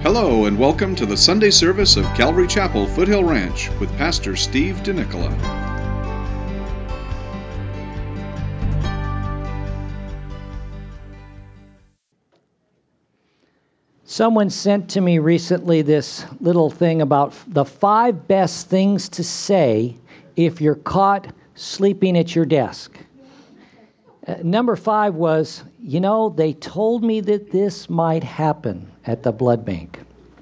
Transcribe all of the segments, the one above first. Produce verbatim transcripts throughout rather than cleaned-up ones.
Hello and welcome to the Sunday service of Calvary Chapel, Foothill Ranch with Pastor Steve DeNicola. Someone sent to me recently this little thing about the five best things to say if you're caught sleeping at your desk. Uh, number five was, you know, they told me that this might happen at the blood bank.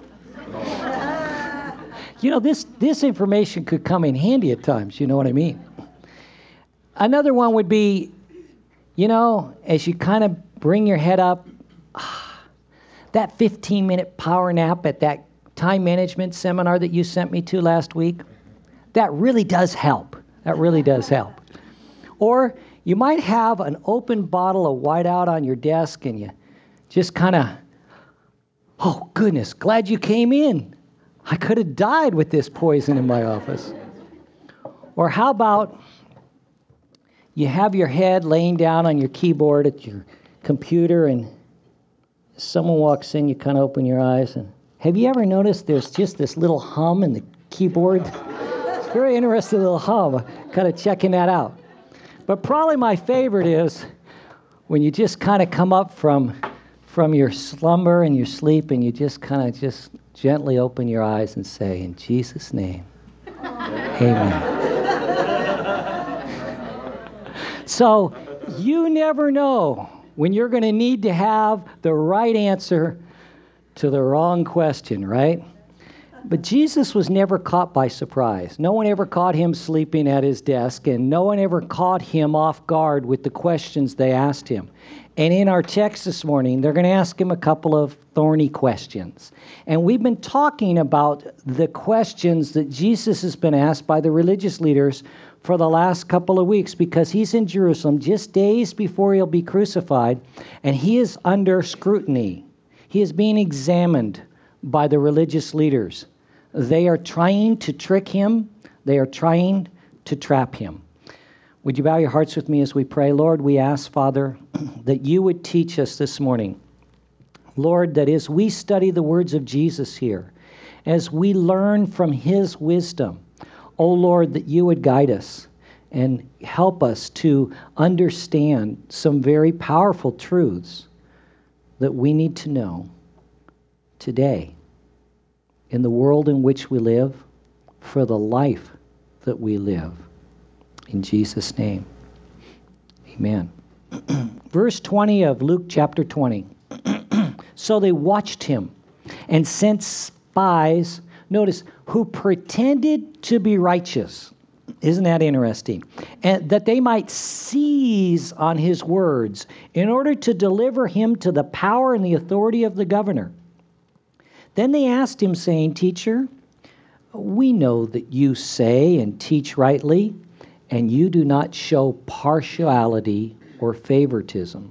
You know, this, this information could come in handy at times, you know what I mean? Another one would be, you know, as you kind of bring your head up, that fifteen-minute power nap at that time management seminar that you sent me to last week, that really does help. That really does help. Or you might have an open bottle of whiteout on your desk and you just kind of, oh, goodness, glad you came in. I could have died with this poison in my office. Or how about you have your head laying down on your keyboard at your computer and someone walks in, you kind of open your eyes, and have you ever noticed there's just this little hum in the keyboard? It's a very interesting little hum, kind of checking that out. But probably my favorite is when you just kind of come up from from your slumber and your sleep, and you just kind of just gently open your eyes and say, in Jesus' name, amen. So you never know when you're going to need to have the right answer to the wrong question, right? But Jesus was never caught by surprise. No one ever caught him sleeping at his desk, and no one ever caught him off guard with the questions they asked him. And in our text this morning, they're going to ask him a couple of thorny questions. And we've been talking about the questions that Jesus has been asked by the religious leaders for the last couple of weeks, because he's in Jerusalem just days before he'll be crucified, and he is under scrutiny. He is being examined by the religious leaders. They are trying to trick him. They are trying to trap him. Would you bow your hearts with me as we pray? Lord, we ask, Father, that you would teach us this morning. Lord, that as we study the words of Jesus here, as we learn from his wisdom, oh Lord, that you would guide us and help us to understand some very powerful truths that we need to know today in the world in which we live, for the life that we live. In Jesus' name, amen. Verse twenty of Luke chapter twenty. So they watched him and sent spies, notice, who pretended to be righteous. Isn't that interesting? And that they might seize on his words in order to deliver him to the power and the authority of the governor. Then they asked him, saying, Teacher, we know that you say and teach rightly, and you do not show partiality or favoritism.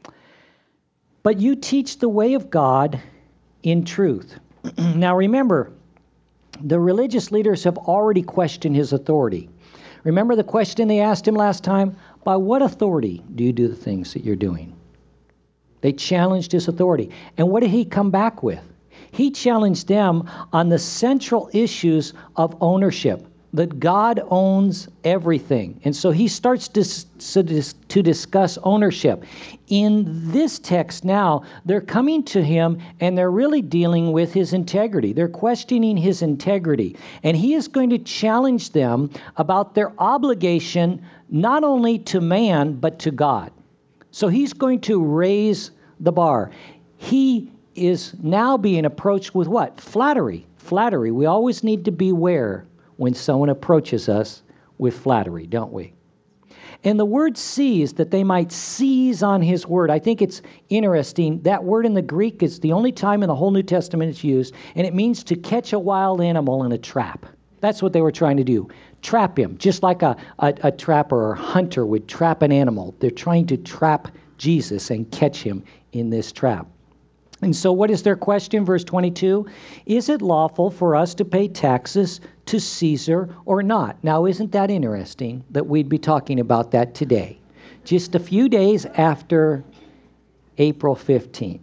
But you teach the way of God in truth. Now remember, the religious leaders have already questioned his authority. Remember the question they asked him last time? By what authority do you do the things that you're doing? They challenged his authority. And what did he come back with? He challenged them on the central issues of ownership, that God owns everything. And so he starts to, to discuss ownership. In this text now, they're coming to him and they're really dealing with his integrity. They're questioning his integrity. And he is going to challenge them about their obligation not only to man, but to God. So he's going to raise the bar. He is now being approached with what? Flattery. Flattery. We always need to beware when someone approaches us with flattery, don't we? And the word seize, that they might seize on his word. I think it's interesting. That word in the Greek is the only time in the whole New Testament it's used, and it means to catch a wild animal in a trap. That's what they were trying to do. Trap him, just like a, a, a trapper or hunter would trap an animal. They're trying to trap Jesus and catch him in this trap. And so what is their question? Verse twenty-two, is it lawful for us to pay taxes to Caesar or not? Now, isn't that interesting that we'd be talking about that today? Just a few days after April fifteenth.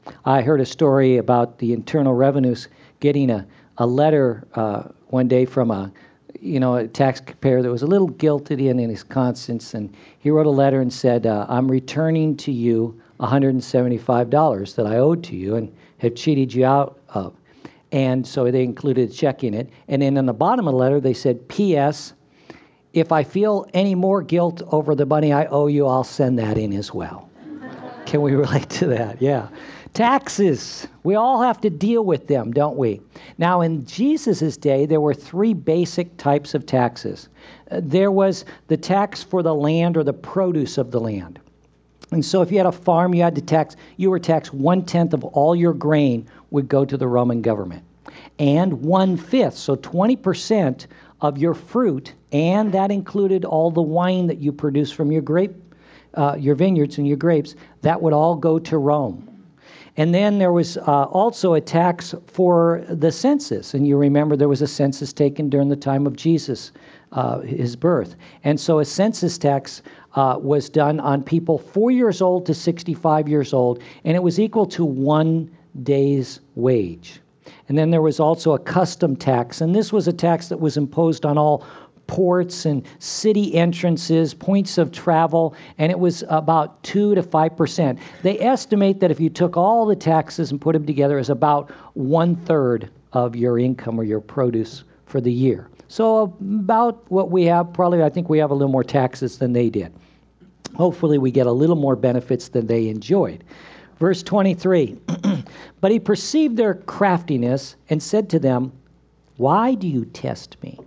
I heard a story about the Internal Revenues getting a, a letter uh, one day from a, you know, a taxpayer that was a little guilted in in his conscience, and he wrote a letter and said, uh, I'm returning to you one hundred seventy-five dollars that I owed to you and have cheated you out of. And so they included a check in it. And then on the bottom of the letter, they said, P S, if I feel any more guilt over the money I owe you, I'll send that in as well. Can we relate to that? Yeah. Taxes. We all have to deal with them, don't we? Now, in Jesus' day, there were three basic types of taxes. Uh, there was the tax for the land or the produce of the land. And so if you had a farm, you had to tax, you were taxed one-tenth of all your grain would go to the Roman government. And one-fifth, so twenty percent of your fruit, and that included all the wine that you produce from your grape, uh, your vineyards and your grapes, that would all go to Rome. And then there was uh, also a tax for the census. And you remember there was a census taken during the time of Jesus, uh, his birth. And so a census tax uh, was done on people four years old to sixty-five years old, and it was equal to one day's wage. And then there was also a custom tax, and this was a tax that was imposed on all ports and city entrances, points of travel, and it was about two to five percent. They estimate that if you took all the taxes and put them together, it's about one-third of your income or your produce for the year. So about what we have, probably I think we have a little more taxes than they did. Hopefully we get a little more benefits than they enjoyed. Verse twenty-three, but he perceived their craftiness and said to them, why do you test me?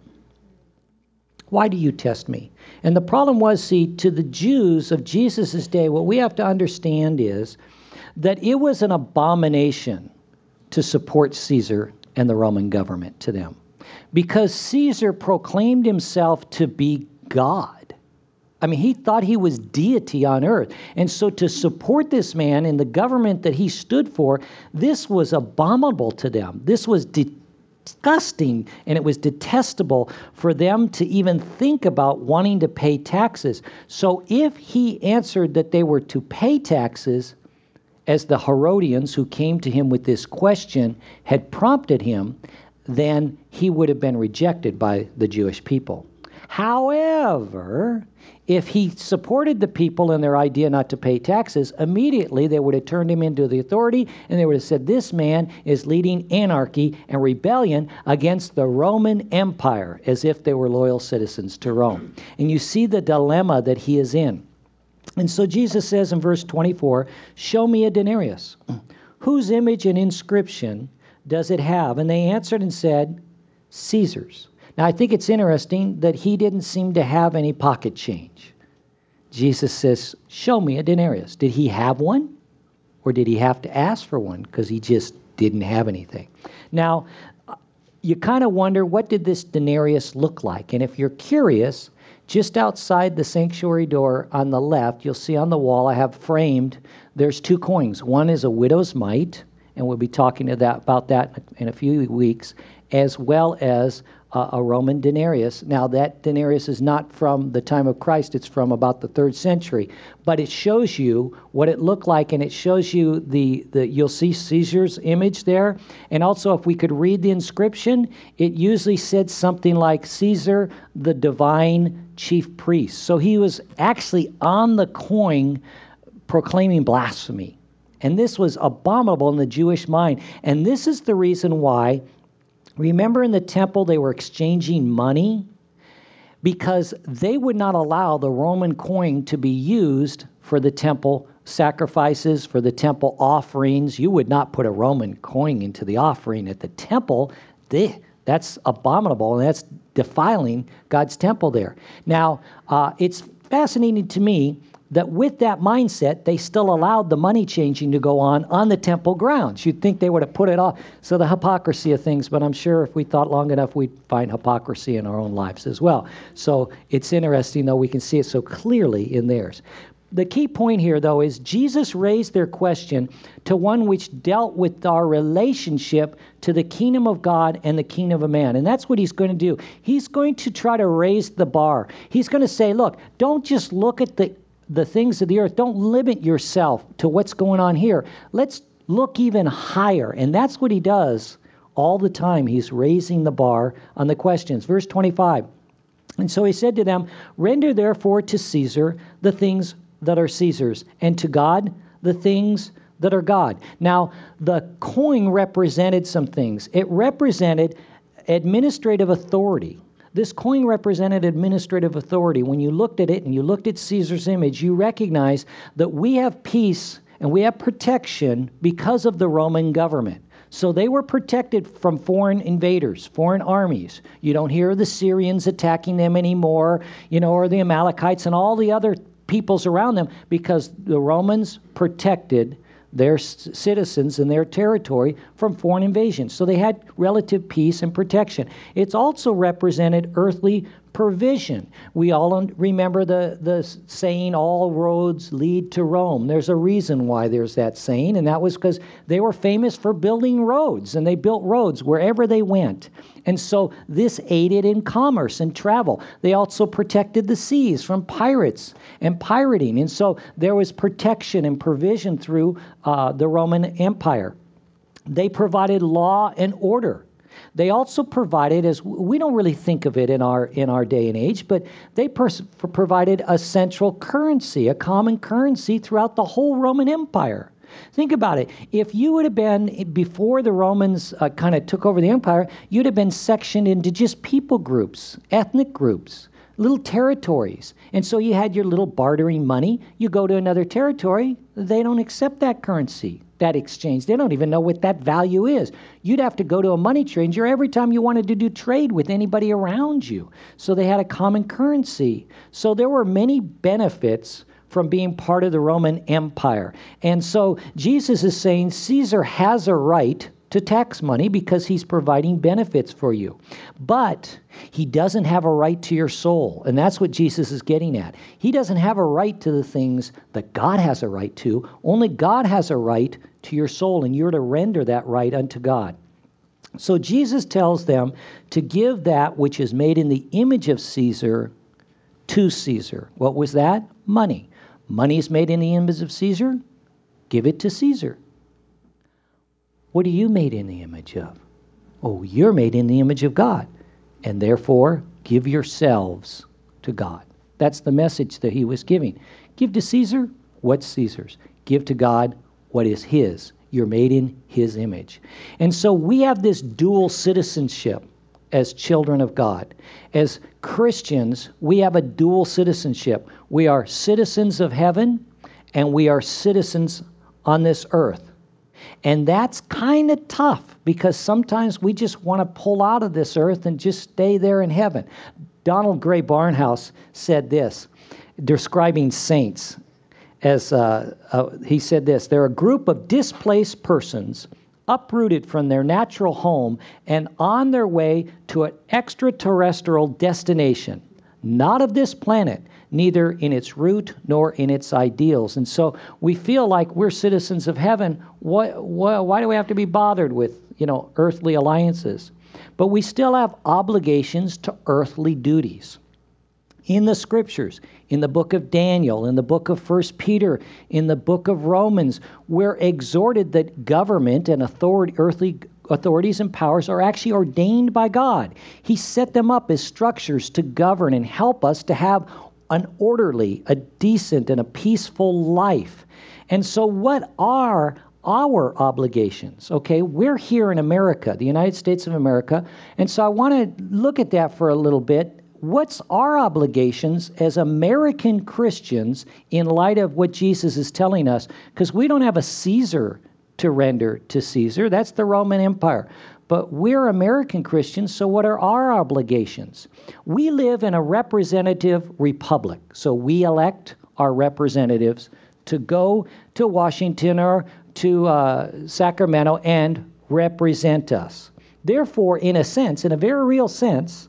Why do you test me? And the problem was, see, to the Jews of Jesus' day, what we have to understand is that it was an abomination to support Caesar and the Roman government to them, because Caesar proclaimed himself to be God. I mean, he thought he was deity on earth. And so to support this man in the government that he stood for, this was abominable to them. This was disgusting, and it was detestable for them to even think about wanting to pay taxes. So if he answered that they were to pay taxes, as the Herodians who came to him with this question had prompted him, then he would have been rejected by the Jewish people. However, if he supported the people in their idea not to pay taxes, immediately they would have turned him into the authority, and they would have said, this man is leading anarchy and rebellion against the Roman Empire, as if they were loyal citizens to Rome. And you see the dilemma that he is in. And so Jesus says in verse twenty-four, show me a denarius. Whose image and inscription does it have? And they answered and said, Caesar's. Now, I think it's interesting that he didn't seem to have any pocket change. Jesus says, show me a denarius. Did he have one? Or did he have to ask for one because he just didn't have anything? Now, you kind of wonder, what did this denarius look like? And if you're curious, just outside the sanctuary door on the left, you'll see on the wall I have framed, there's two coins. One is a widow's mite, and we'll be talking to that, about that in a few weeks, as well as uh, a Roman denarius. Now, that denarius is not from the time of Christ. It's from about the third century. But it shows you what it looked like, and it shows you the, the you'll see Caesar's image there. And also, if we could read the inscription, it usually said something like Caesar, the divine chief priest. So he was actually on the coin proclaiming blasphemy. And this was abominable in the Jewish mind. And this is the reason why, remember in the temple they were exchanging money? Because they would not allow the Roman coin to be used for the temple sacrifices, for the temple offerings. You would not put a Roman coin into the offering at the temple. They, that's abominable, and that's defiling God's temple there. Now, uh, it's fascinating to me that with that mindset, they still allowed the money changing to go on on the temple grounds. You'd think they would have put it off. So the hypocrisy of things, but I'm sure if we thought long enough, we'd find hypocrisy in our own lives as well. So it's interesting, though, we can see it so clearly in theirs. The key point here, though, is Jesus raised their question to one which dealt with our relationship to the kingdom of God and the kingdom of man. And that's what he's going to do. He's going to try to raise the bar. He's going to say, look, don't just look at the the things of the earth. Don't limit yourself to what's going on here. Let's look even higher. And that's what he does all the time. He's raising the bar on the questions. Verse twenty-five. And so he said to them, render therefore to Caesar the things that are Caesar's, and to God the things that are God. Now, the coin represented some things. It represented administrative authority. This coin represented administrative authority. When you looked at it and you looked at Caesar's image, you recognize that we have peace and we have protection because of the Roman government. So they were protected from foreign invaders, foreign armies. You don't hear the Syrians attacking them anymore, you know, or the Amalekites and all the other peoples around them, because the Romans protected their citizens and their territory from foreign invasion. So they had relative peace and protection. It's also represented earthly provision. We all remember the, the saying, all roads lead to Rome. There's a reason why there's that saying, and that was because they were famous for building roads, and they built roads wherever they went. And so this aided in commerce and travel. They also protected the seas from pirates and pirating. And so there was protection and provision through uh, the Roman Empire. They provided law and order. They also provided, as we don't really think of it in our in our day and age, but they pers- provided a central currency, a common currency throughout the whole Roman Empire. Think about it. If you would have been, before the Romans uh, kind of took over the empire, you'd have been sectioned into just people groups, ethnic groups, little territories. And so you had your little bartering money. You go to another territory, they don't accept that currency, that exchange. They don't even know what that value is. You'd have to go to a money changer every time you wanted to do trade with anybody around you. So they had a common currency. So there were many benefits from being part of the Roman Empire. And so Jesus is saying Caesar has a right to tax money because he's providing benefits for you. But he doesn't have a right to your soul. And that's what Jesus is getting at. He doesn't have a right to the things that God has a right to. Only God has a right to your soul, and you're to render that right unto God. So Jesus tells them to give that which is made in the image of Caesar to Caesar. What was that? Money. Money is made in the image of Caesar. Give it to Caesar. What are you made in the image of? Oh, you're made in the image of God. And therefore, give yourselves to God. That's the message that he was giving. Give to Caesar what's Caesar's. Give to God what is his. You're made in his image. And so we have this dual citizenship as children of God. As Christians, we have a dual citizenship. We are citizens of heaven, and we are citizens on this earth. And that's kind of tough, because sometimes we just want to pull out of this earth and just stay there in heaven. Donald Gray Barnhouse said this, describing saints, as uh, uh, he said this: they're a group of displaced persons uprooted from their natural home and on their way to an extraterrestrial destination, not of this planet, neither in its root nor in its ideals. And so we feel like we're citizens of heaven. Why, why, why do we have to be bothered with, you know, earthly alliances? But we still have obligations to earthly duties. In the scriptures, in the book of Daniel, in the book of First Peter, in the book of Romans, we're exhorted that government and authority, earthly authorities and powers are actually ordained by God. He set them up as structures to govern and help us to have an orderly, a decent, and a peaceful life. And so what are our obligations? Okay, we're here in America, the United States of America, and so I want to look at that for a little bit. What's our obligations as American Christians in light of what Jesus is telling us? Because we don't have a Caesar to render to Caesar. That's the Roman Empire. But we're American Christians, so what are our obligations? We live in a representative republic. So we elect our representatives to go to Washington or to uh, Sacramento and represent us. Therefore, in a sense, in a very real sense,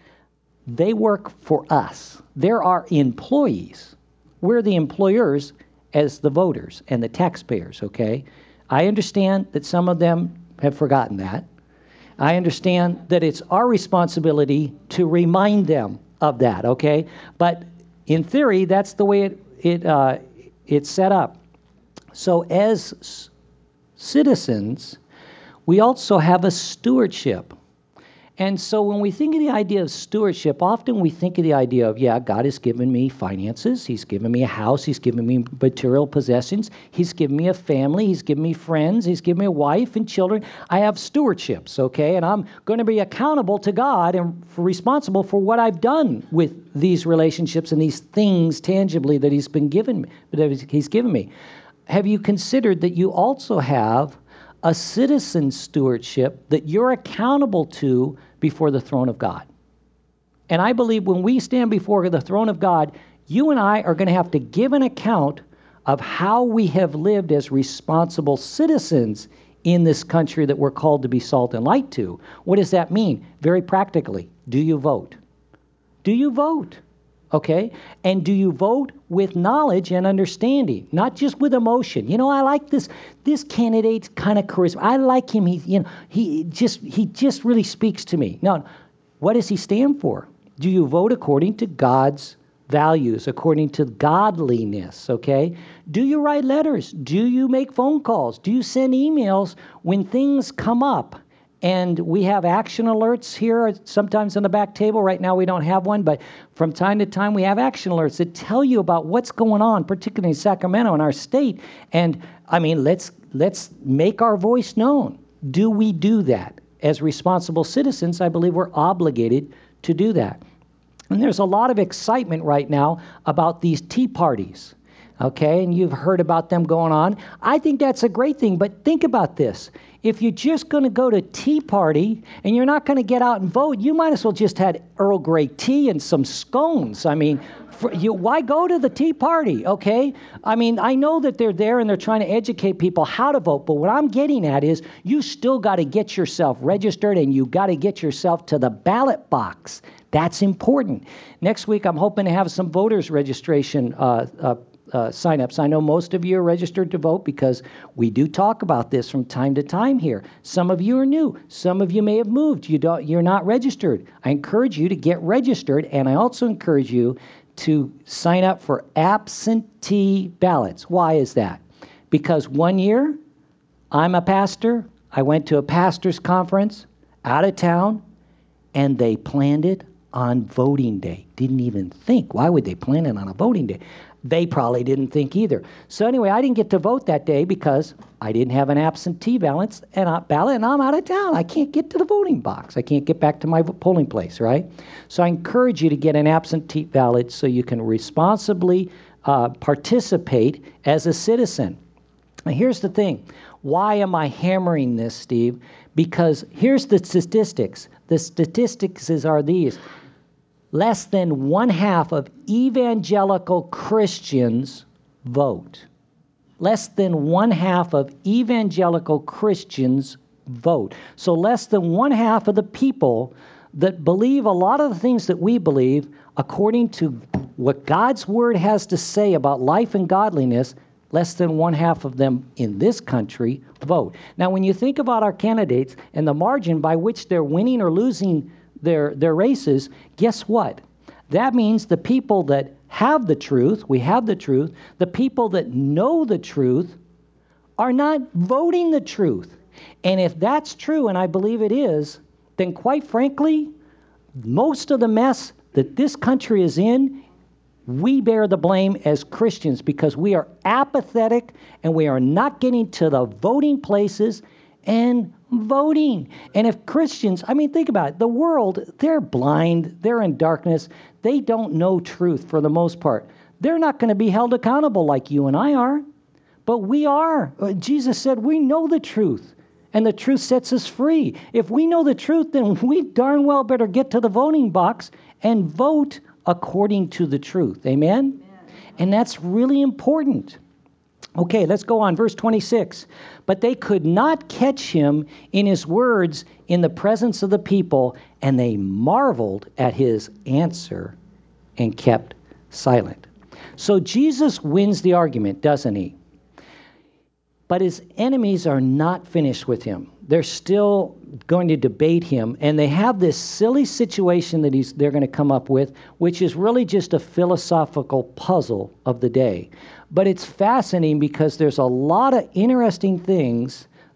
they work for us. They're our employees. We're the employers as the voters and the taxpayers, okay? I understand that some of them have forgotten that. I understand that it's our responsibility to remind them of that, okay? But in theory, that's the way it, it uh, it's set up. So as citizens, we also have a stewardship. And so when we think of the idea of stewardship, often we think of the idea of, yeah, God has given me finances. He's given me a house. He's given me material possessions. He's given me a family. He's given me friends. He's given me a wife and children. I have stewardships, okay? And I'm going to be accountable to God and responsible for what I've done with these relationships and these things tangibly that He's been given me, that He's given me. Have you considered that you also have a citizen stewardship that you're accountable to before the throne of God? And I believe when we stand before the throne of God, you and I are going to have to give an account of how we have lived as responsible citizens in this country that we're called to be salt and light to. What does that mean? Very practically, do you vote? Do you vote? Okay? And do you vote with knowledge and understanding, not just with emotion? You know, I like this this candidate's kind of charisma. I like him. He, you know, he just he just really speaks to me. No, what does he stand for? Do you vote according to God's values, according to godliness, okay? Do you write letters? Do you make phone calls? Do you send emails when things come up? And we have action alerts here, sometimes on the back table. Right now we don't have one, but from time to time we have action alerts that tell you about what's going on, particularly in Sacramento, in our state. And I mean, let's let's make our voice known. Do we do that? As responsible citizens, I believe we're obligated to do that. And there's a lot of excitement right now about these tea parties. Okay, and you've heard about them going on. I think that's a great thing, but think about this. If you're just going to go to tea party and you're not going to get out and vote, you might as well just had Earl Grey tea and some scones. I mean, for you, why go to the tea party, okay? I mean, I know that they're there and they're trying to educate people how to vote, but what I'm getting at is you still got to get yourself registered and you got to get yourself to the ballot box. That's important. Next week, I'm hoping to have some voters registration uh, uh Uh, sign-ups. I know most of you are registered to vote because we do talk about this from time to time here. Some of you are new. Some of you may have moved. You don't, you're not registered. I encourage you to get registered, and I also encourage you to sign up for absentee ballots. Why is that? Because one year, I'm a pastor. I went to a pastor's conference out of town, and they planned it on voting day. Didn't even think. Why would they plan it on a voting day? They probably didn't think either. So anyway, I didn't get to vote that day because I didn't have an absentee ballot, and I, ballot, and I'm out of town. I can't get to the voting box. I can't get back to my polling place, right? So I encourage you to get an absentee ballot so you can responsibly uh, participate as a citizen. Now, here's the thing. Why am I hammering this, Steve? Because here's the statistics. The statistics is, are these. Less than one half of evangelical Christians vote. Less than one half of evangelical Christians vote. So less than one half of the people that believe a lot of the things that we believe, according to what God's Word has to say about life and godliness, less than one half of them in this country vote. Now, when you think about our candidates and the margin by which they're winning or losing their their races, guess what? That means the people that have the truth, we have the truth, the people that know the truth are not voting the truth. And if that's true, and I believe it is, then quite frankly, most of the mess that this country is in, we bear the blame as Christians because we are apathetic and we are not getting to the voting places and voting. And if Christians, I mean, think about it. The world, they're blind. They're in darkness. They don't know truth for the most part. They're not going to be held accountable like you and I are. But we are. Jesus said we know the truth, and the truth sets us free. If we know the truth, then we darn well better get to the voting box and vote according to the truth. Amen? Amen. And that's really important. Okay, let's go on. Verse twenty-six. But they could not catch him in his words in the presence of the people, and they marveled at his answer and kept silent. So Jesus wins the argument, doesn't he? But his enemies are not finished with him. They're still going to debate him, and they have this silly situation that he's they're going to come up with, which is really just a philosophical puzzle of the day. But it's fascinating because there's a lot of interesting things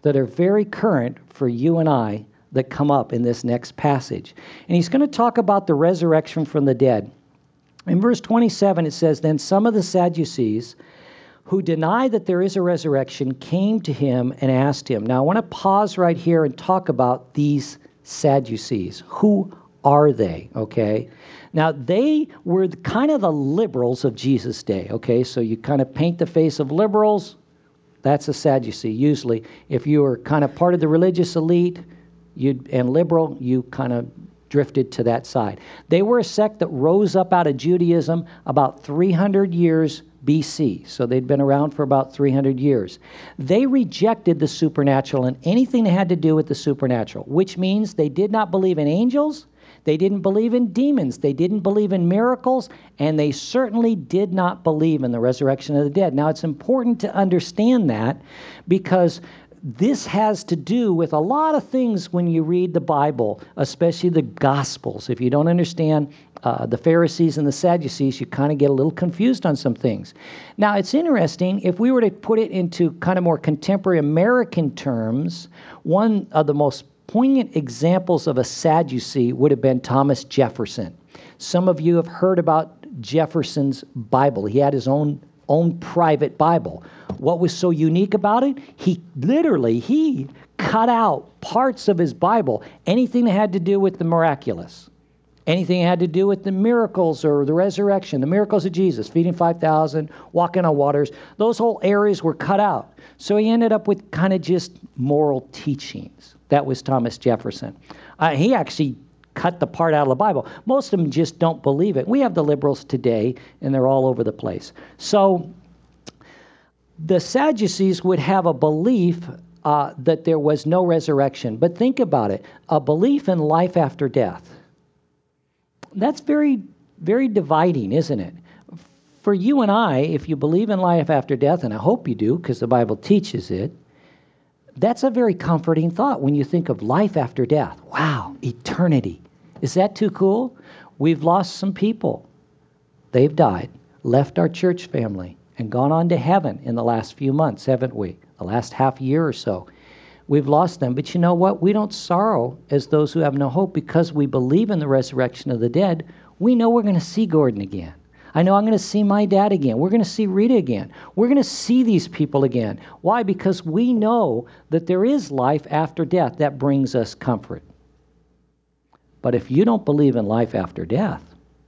that are very current for you and I that come up in this next passage. And he's going to talk about the resurrection from the dead. In verse twenty-seven, it says, "Then some of the Sadducees who deny that there is a resurrection came to him and asked him." Now, I want to pause right here and talk about these Sadducees. Who are they? Okay. Now, they were kind of the liberals of Jesus' day. Okay. So you kind of paint the face of liberals. That's a Sadducee. Usually, if you were kind of part of the religious elite you'd, and liberal, you kind of drifted to that side. They were a sect that rose up out of Judaism about three hundred years B C. So they'd been around for about three hundred years. They rejected the supernatural and anything that had to do with the supernatural, which means they did not believe in angels, they didn't believe in demons, they didn't believe in miracles, and they certainly did not believe in the resurrection of the dead. Now, it's important to understand that because this has to do with a lot of things when you read the Bible, especially the Gospels. If you don't understand uh, the Pharisees and the Sadducees, you kind of get a little confused on some things. Now, it's interesting, if we were to put it into kind of more contemporary American terms, one of the most poignant examples of a Sadducee would have been Thomas Jefferson. Some of you have heard about Jefferson's Bible. He had his own own private Bible. What was so unique about it? He literally, he cut out parts of his Bible, anything that had to do with the miraculous, anything that had to do with the miracles or the resurrection, the miracles of Jesus, feeding five thousand, walking on waters, those whole areas were cut out. So he ended up with kind of just moral teachings. That was Thomas Jefferson. Uh, he actually cut the part out of the Bible. Most of them just don't believe it. We have the liberals today, and they're all over the place. So the Sadducees would have a belief uh, that there was no resurrection. But think about it. A belief in life after death. That's very, very dividing, isn't it? For you and I, if you believe in life after death, and I hope you do because the Bible teaches it, that's a very comforting thought when you think of life after death. Wow, eternity. Is that too cool? We've lost some people. They've died, left our church family, and gone on to heaven in the last few months, haven't we? The last half year or so. We've lost them. But you know what? We don't sorrow as those who have no hope because we believe in the resurrection of the dead. We know we're going to see Gordon again. I know I'm going to see my dad again. We're going to see Rita again. We're going to see these people again. Why? Because we know that there is life after death that brings us comfort. But if you don't believe in life after death,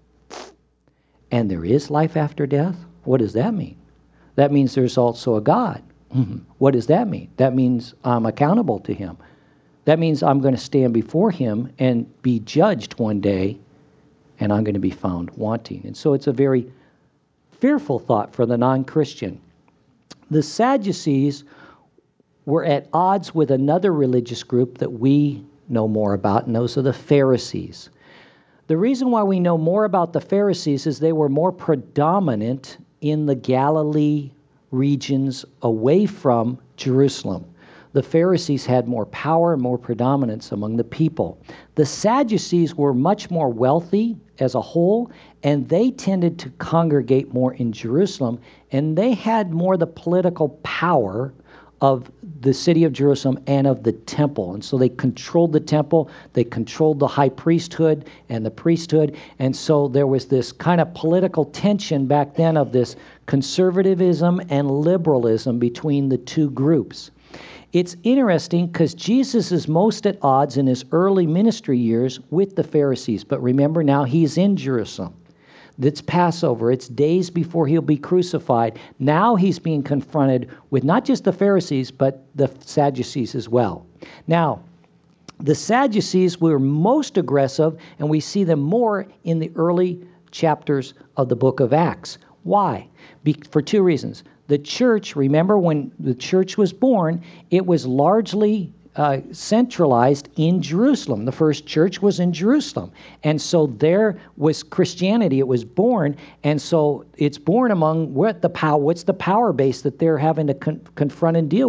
and there is life after death, what does that mean? That means there's also a God. What does that mean? That means I'm accountable to him. That means I'm going to stand before him and be judged one day, and I'm going to be found wanting. And so it's a very fearful thought for the non-Christian. The Sadducees were at odds with another religious group that we know more about, and those are the Pharisees. The reason why we know more about the Pharisees is they were more predominant in the Galilee regions away from Jerusalem. The Pharisees had more power and more predominance among the people. The Sadducees were much more wealthy as a whole, and they tended to congregate more in Jerusalem, and they had more the political power of the city of Jerusalem and of the temple. And so they controlled the temple, they controlled the high priesthood and the priesthood, and so there was this kind of political tension back then of this conservatism and liberalism between the two groups. It's interesting because Jesus is most at odds in his early ministry years with the Pharisees, but remember now he's in Jerusalem. It's Passover. It's days before he'll be crucified. Now he's being confronted with not just the Pharisees, but the Sadducees as well. Now, the Sadducees were most aggressive, and we see them more in the early chapters of the book of Acts. Why? Be- for two reasons. The church, remember when the church was born, it was largely Uh, centralized in Jerusalem. The first church was in Jerusalem. And so there was Christianity. It was born. And so it's born among what the power, what's the power base that they're having to con- confront and deal with?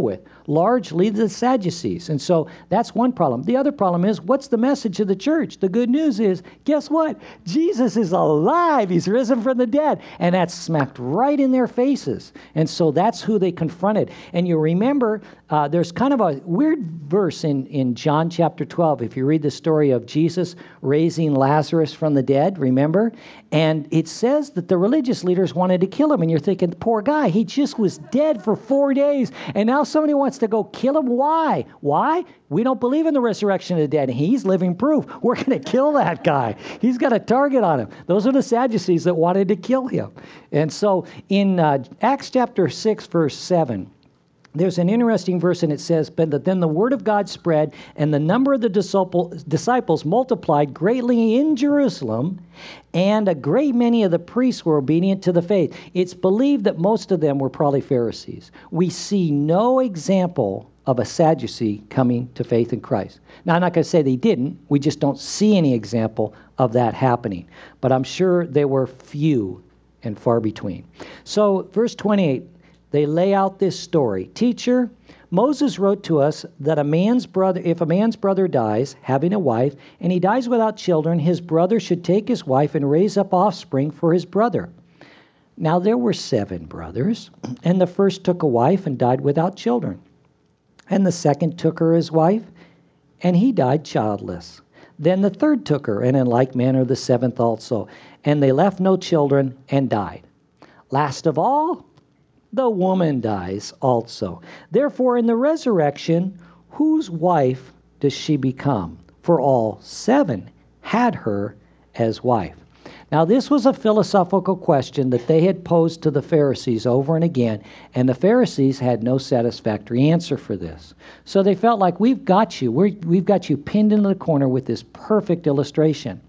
largely the Sadducees. And so that's one problem. The other problem is, what's the message of the church? The good news is, guess what? Jesus is alive. He's risen from the dead. And that's smacked right in their faces. And so that's who they confronted. And you remember, uh, there's kind of a weird verse in, in John chapter twelve. If you read the story of Jesus raising Lazarus from the dead, remember? And it says that the religious leaders wanted to kill him. And you're thinking, poor guy, he just was dead for four days. And now somebody wants to go kill him. Why? Why? We don't believe in the resurrection of the dead. He's living proof. We're going to kill that guy. He's got a target on him. Those are the Sadducees that wanted to kill him. And so in uh, Acts chapter six, verse seven, there's an interesting verse, and it says, but then the word of God spread, and the number of the disciples multiplied greatly in Jerusalem, and a great many of the priests were obedient to the faith. It's believed that most of them were probably Pharisees. We see no example of a Sadducee coming to faith in Christ. Now, I'm not going to say they didn't. We just don't see any example of that happening. But I'm sure there were few and far between. So, verse twenty-eight, they lay out this story. Teacher, Moses wrote to us that a man's brother, if a man's brother dies, having a wife, and he dies without children, his brother should take his wife and raise up offspring for his brother. Now there were seven brothers, and the first took a wife and died without children. And the second took her as wife, and he died childless. Then the third took her, and in like manner the seventh also. And they left no children and died. Last of all, the woman dies also. Therefore, in the resurrection, whose wife does she become? For all seven had her as wife. Now, this was a philosophical question that they had posed to the Pharisees over and again, and the Pharisees had no satisfactory answer for this. So they felt like, we've got you. We're, we've got you pinned into the corner with this perfect illustration.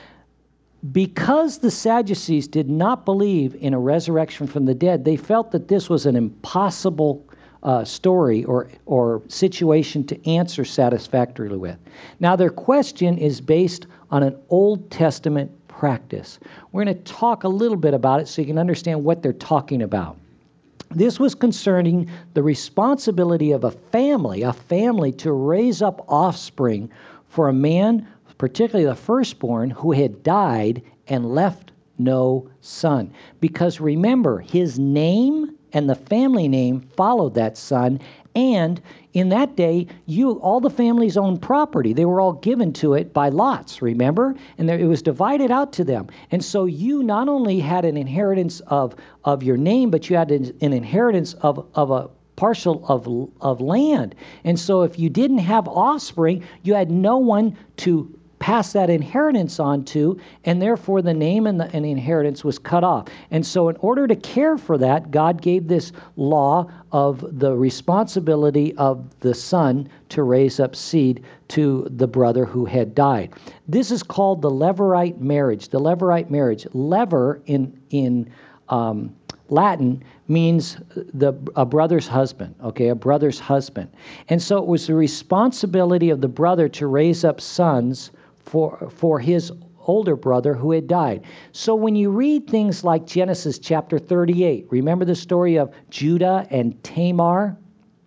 Because the Sadducees did not believe in a resurrection from the dead, they felt that this was an impossible uh, story or, or situation to answer satisfactorily with. Now, their question is based on an Old Testament practice. We're going to talk a little bit about it so you can understand what they're talking about. This was concerning the responsibility of a family, a family to raise up offspring for a man, particularly the firstborn, who had died and left no son. Because remember, his name and the family name followed that son, and in that day, you all the family's owned property. They were all given to it by lots, remember? And there, it was divided out to them. And so you not only had an inheritance of, of your name, but you had an, an inheritance of, of a parcel of, of land. And so if you didn't have offspring, you had no one to pass that inheritance on to, and therefore the name and the, and the inheritance was cut off. And so in order to care for that, God gave this law of the responsibility of the son to raise up seed to the brother who had died. This is called the Levirate marriage. The Levirate marriage. Lever in in um, Latin means the a brother's husband, okay, a brother's husband. And so it was the responsibility of the brother to raise up sons for for his older brother who had died. So when you read things like Genesis chapter thirty-eight, remember the story of Judah and Tamar?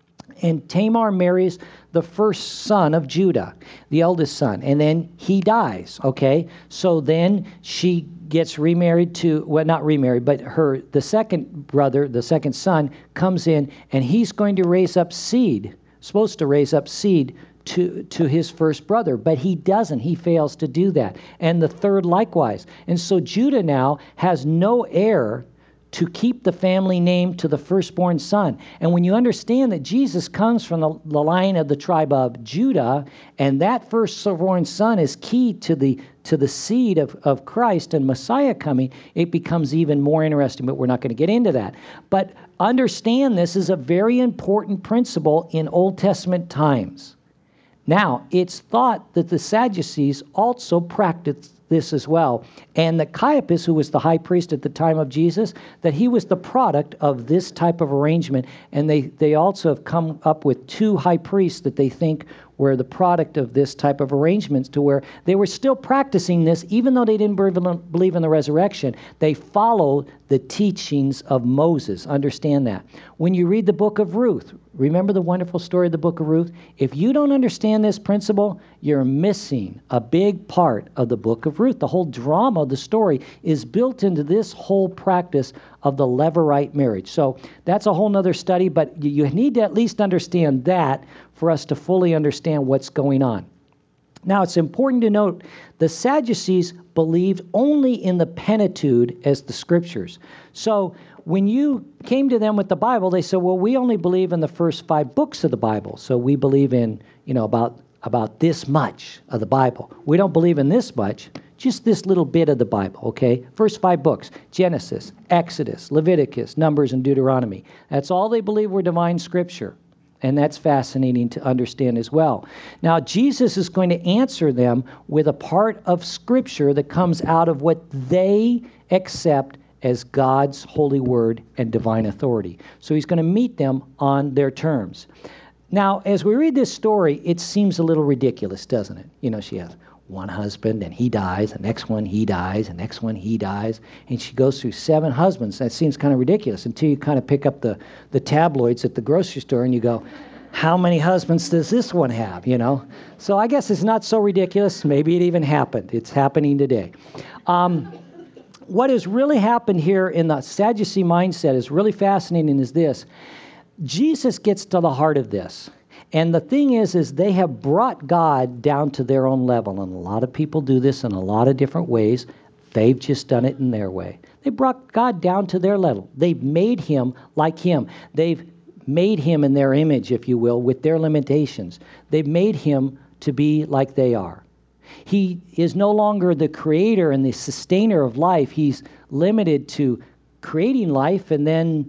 And Tamar marries the first son of Judah, the eldest son, and then he dies, okay? So then she gets remarried to, well, not remarried, but her, the second brother, the second son, comes in, and he's going to raise up seed, supposed to raise up seed to to his first brother, but he doesn't. He fails to do that. And the third likewise. And so Judah now has no heir to keep the family name to the firstborn son. And when you understand that Jesus comes from the, the line of the tribe of Judah, and that firstborn son is key to the to the seed of, of Christ and Messiah coming, it becomes even more interesting, but we're not going to get into that. But understand this is a very important principle in Old Testament times. Now, it's thought that the Sadducees also practiced this as well, and that Caiaphas, who was the high priest at the time of Jesus, that he was the product of this type of arrangement, and they, they also have come up with two high priests that they think were the product of this type of arrangements, to where they were still practicing this, even though they didn't believe in the resurrection. They followed the teachings of Moses. Understand that. When you read the book of Ruth, Remember the wonderful story of the book of Ruth? If you don't understand this principle, you're missing a big part of the book of Ruth. The whole drama of the story is built into this whole practice of the Levirate marriage. So that's a whole nother study, but you need to at least understand that for us to fully understand what's going on. Now, it's important to note the Sadducees believed only in the Pentateuch as the scriptures. So when you came to them with the Bible, they said, well, we only believe in the first five books of the Bible. So we believe in, you know, about, about this much of the Bible. We don't believe in this much, just this little bit of the Bible, okay? First five books, Genesis, Exodus, Leviticus, Numbers, and Deuteronomy. That's all they believe were divine scripture. And that's fascinating to understand as well. Now, Jesus is going to answer them with a part of Scripture that comes out of what they accept as God's holy word and divine authority. So he's going to meet them on their terms. Now, as we read this story, it seems a little ridiculous, doesn't it? You know, she has one husband, and he dies. The next one, he dies. The next one, he dies. And she goes through seven husbands. That seems kind of ridiculous until you kind of pick up the, the tabloids at the grocery store and you go, how many husbands does this one have, you know? So I guess it's not so ridiculous. Maybe it even happened. It's happening today. Um, what has really happened here in the Sadducee mindset is really fascinating is this. Jesus gets to the heart of this. And the thing is, is they have brought God down to their own level. And a lot of people do this in a lot of different ways. They've just done it in their way. They brought God down to their level. They've made him like him. They've made him in their image, if you will, with their limitations. They've made him to be like they are. He is no longer the creator and the sustainer of life. He's limited to creating life and then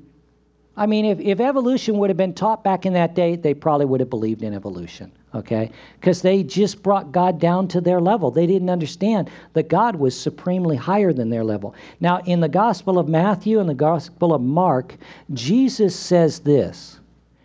I mean, if, if evolution would have been taught back in that day, they probably would have believed in evolution, okay? Because they just brought God down to their level. They didn't understand that God was supremely higher than their level. Now, in the Gospel of Matthew and the Gospel of Mark, Jesus says this.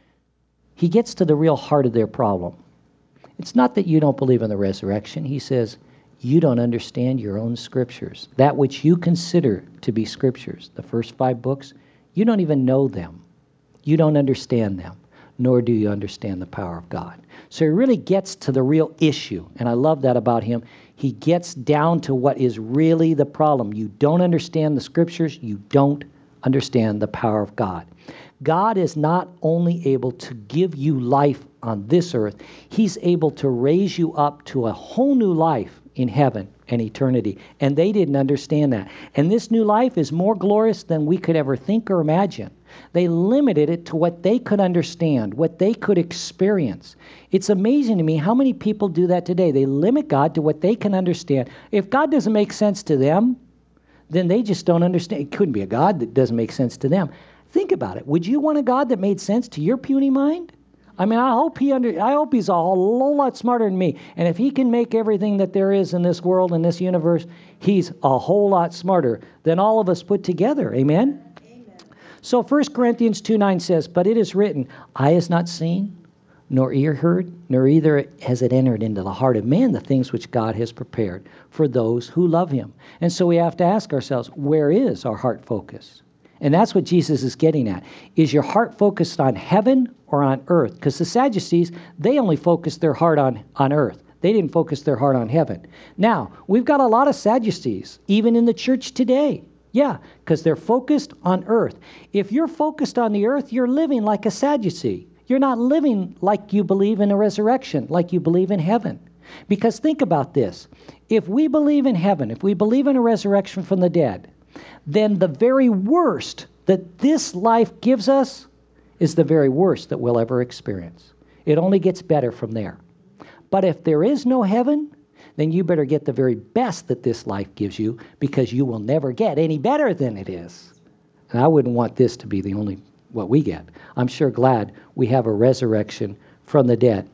He gets to the real heart of their problem. It's not that you don't believe in the resurrection. He says, you don't understand your own scriptures. That which you consider to be scriptures, the first five books, you don't even know them. You don't understand them, nor do you understand the power of God. So he really gets to the real issue, and I love that about him. He gets down to what is really the problem. You don't understand the scriptures. You don't understand the power of God. God is not only able to give you life on this earth, he's able to raise you up to a whole new life in heaven and eternity. And they didn't understand that. And this new life is more glorious than we could ever think or imagine. They limited it to what they could understand, what they could experience. It's amazing to me how many people do that today. They limit God to what they can understand. If God doesn't make sense to them, then they just don't understand. It couldn't be a God that doesn't make sense to them. Think about it. Would you want a God that made sense to your puny mind? I mean, I hope he under, I hope he's a whole lot smarter than me. And if he can make everything that there is in this world, in this universe, he's a whole lot smarter than all of us put together. Amen? Amen. So First Corinthians two nine says, but it is written, eye has not seen, nor ear heard, nor either has it entered into the heart of man the things which God has prepared for those who love him. And so we have to ask ourselves, where is our heart focus? And that's what Jesus is getting at. Is your heart focused on heaven or on earth? Because the Sadducees, they only focused their heart on, on earth. They didn't focus their heart on heaven. Now, we've got a lot of Sadducees, even in the church today. Yeah, because they're focused on earth. If you're focused on the earth, you're living like a Sadducee. You're not living like you believe in a resurrection, like you believe in heaven. Because think about this. If we believe in heaven, if we believe in a resurrection from the dead, then the very worst that this life gives us is the very worst that we'll ever experience. It only gets better from there. But if there is no heaven, then you better get the very best that this life gives you, because you will never get any better than it is. And I wouldn't want this to be the only what we get. I'm sure glad we have a resurrection from the dead.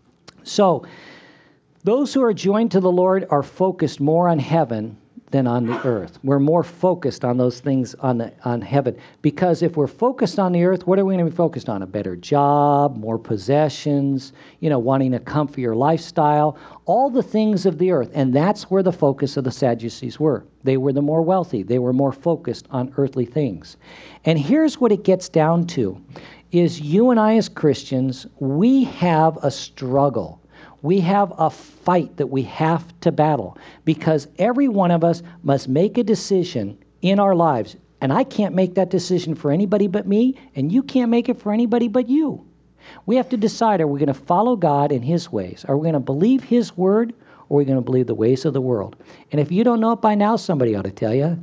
So those who are joined to the Lord are focused more on heaven than on the earth. We're more focused on those things on the on heaven. Because if we're focused on the earth, what are we going to be focused on? A better job, more possessions, you know, wanting a comfier lifestyle, all the things of the earth. And that's where the focus of the Sadducees were. They were the more wealthy. They were more focused on earthly things. And here's what it gets down to. is you and I as Christians, we have a struggle. We have a fight that we have to battle because every one of us must make a decision in our lives. And I can't make that decision for anybody but me, and you can't make it for anybody but you. We have to decide, are we going to follow God in his ways? Are we going to believe his word, or are we going to believe the ways of the world? And if you don't know it by now, somebody ought to tell you.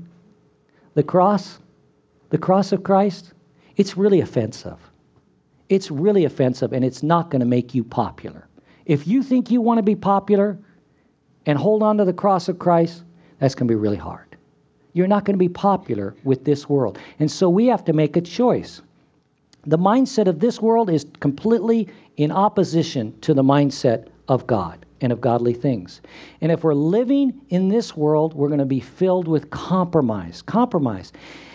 The cross, the cross of Christ, it's really offensive. It's really offensive, and it's not going to make you popular. If you think you want to be popular and hold on to the cross of Christ, that's going to be really hard. You're not going to be popular with this world. And so we have to make a choice. The mindset of this world is completely in opposition to the mindset of God and of godly things. And if we're living in this world, we're going to be filled with compromise. Compromise.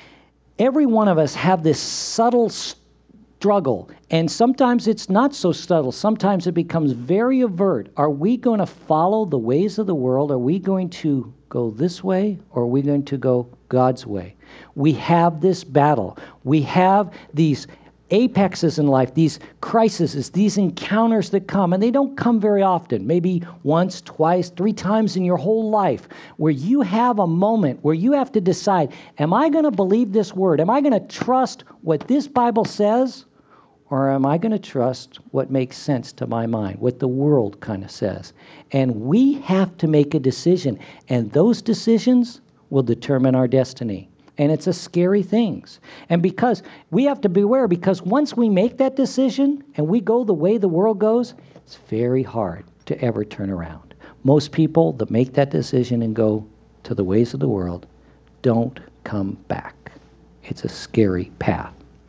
Every one of us have this subtle struggle, and sometimes it's not so subtle. Sometimes it becomes very overt. Are we going to follow the ways of the world? Are we going to go this way, or are we going to go God's way? We have this battle. We have these apexes in life, these crises, these encounters that come, and they don't come very often, maybe once, twice, three times in your whole life, where you have a moment where you have to decide, am I going to believe this word? Am I going to trust what this Bible says? Or am I going to trust what makes sense to my mind, what the world kind of says? And we have to make a decision, and those decisions will determine our destiny. And it's a scary thing. And because we have to beware, because once we make that decision and we go the way the world goes, it's very hard to ever turn around. Most people that make that decision and go to the ways of the world don't come back. It's a scary path.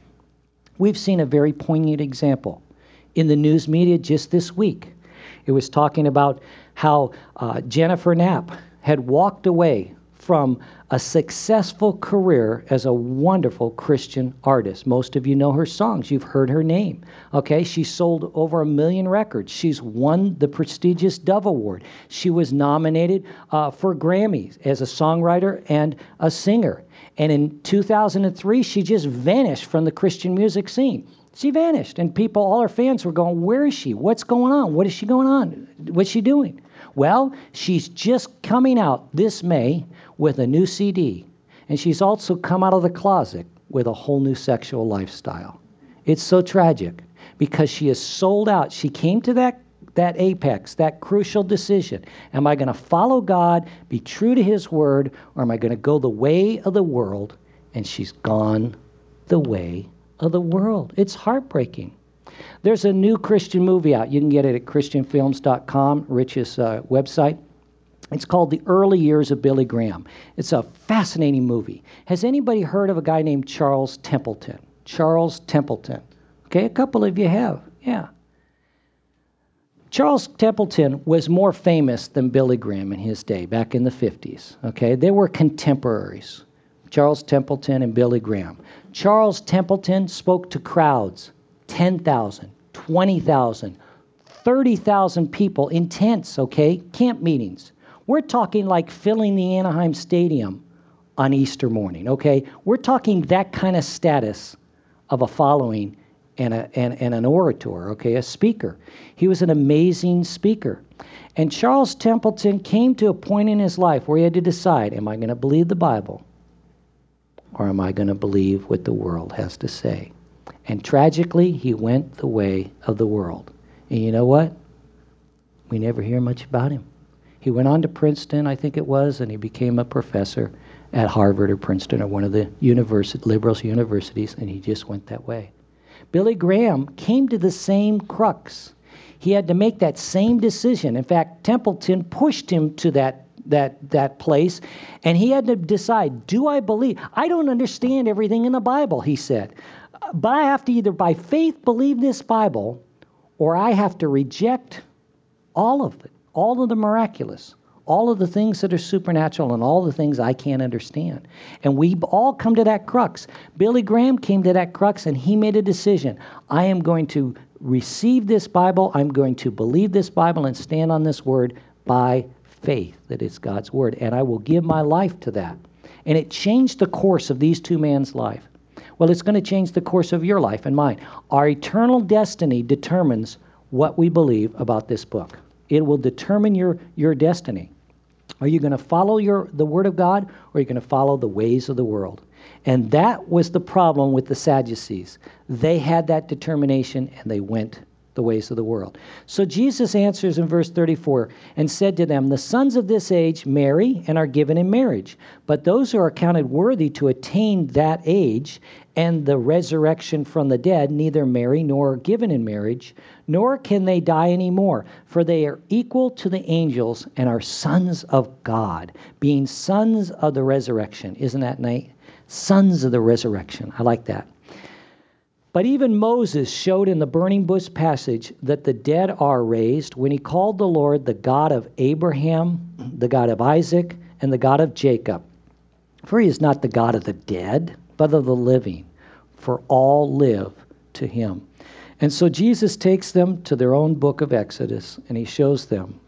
We've seen a very poignant example in the news media just this week. It was talking about how uh, Jennifer Knapp had walked away from a successful career as a wonderful Christian artist. Most of you know her songs. You've heard her name. Okay, she sold over a million records. She's won the prestigious Dove Award. She was nominated uh, for Grammys as a songwriter and a singer. And in two thousand three, she just vanished from the Christian music scene. She vanished, and people, all her fans were going, where is she? What's going on? What is she going on? What's she doing? Well, she's just coming out this May with a new C D, and she's also come out of the closet with a whole new sexual lifestyle. It's so tragic because she is sold out. She came to that that apex, that crucial decision. Am I going to follow God, be true to his word, or am I going to go the way of the world? And she's gone the way of the world. It's heartbreaking. There's a new Christian movie out. You can get it at christian films dot com, Rich's uh, website. It's called The Early Years of Billy Graham. It's a fascinating movie. Has anybody heard of a guy named Charles Templeton? Charles Templeton. Okay, a couple of you have. Yeah. Charles Templeton was more famous than Billy Graham in his day, back in the fifties. Okay, they were contemporaries, Charles Templeton and Billy Graham. Charles Templeton spoke to crowds, ten thousand, twenty thousand, thirty thousand people in tents, okay, camp meetings. We're talking like filling the Anaheim Stadium on Easter morning, okay? We're talking that kind of status of a following and, a, and, and an orator, okay, a speaker. He was an amazing speaker. And Charles Templeton came to a point in his life where he had to decide, am I going to believe the Bible or am I going to believe what the world has to say? And tragically, he went the way of the world. And you know what? We never hear much about him. He went on to Princeton, I think it was, and he became a professor at Harvard or Princeton or one of the university, liberal universities, and he just went that way. Billy Graham came to the same crux. He had to make that same decision. In fact, Templeton pushed him to that that that place, and he had to decide, do I believe? I don't understand everything in the Bible, he said, but I have to either by faith believe this Bible, or I have to reject all of it, all of the miraculous, all of the things that are supernatural, and all the things I can't understand. And we all come to that crux. Billy Graham came to that crux, and he made a decision. I am going to receive this Bible. I'm going to believe this Bible and stand on this word by faith, that it's God's word. And I will give my life to that. And it changed the course of these two men's life. Well, it's going to change the course of your life and mine. Our eternal destiny determines what we believe about this book. It will determine your, your destiny. Are you going to follow your the Word of God, or are you going to follow the ways of the world? And that was the problem with the Sadducees. They had that determination, and they went the ways of the world. So Jesus answers in verse thirty-four, and said to them, the sons of this age marry and are given in marriage, but those who are counted worthy to attain that age and the resurrection from the dead neither marry nor are given in marriage, nor can they die any more, for they are equal to the angels and are sons of God, being sons of the resurrection. Isn't that nice? Sons of the resurrection. I like that. But even Moses showed in the burning bush passage that the dead are raised when he called the Lord the God of Abraham, the God of Isaac, and the God of Jacob. For he is not the God of the dead, but of the living, for all live to him. And so Jesus takes them to their own book of Exodus, and he shows them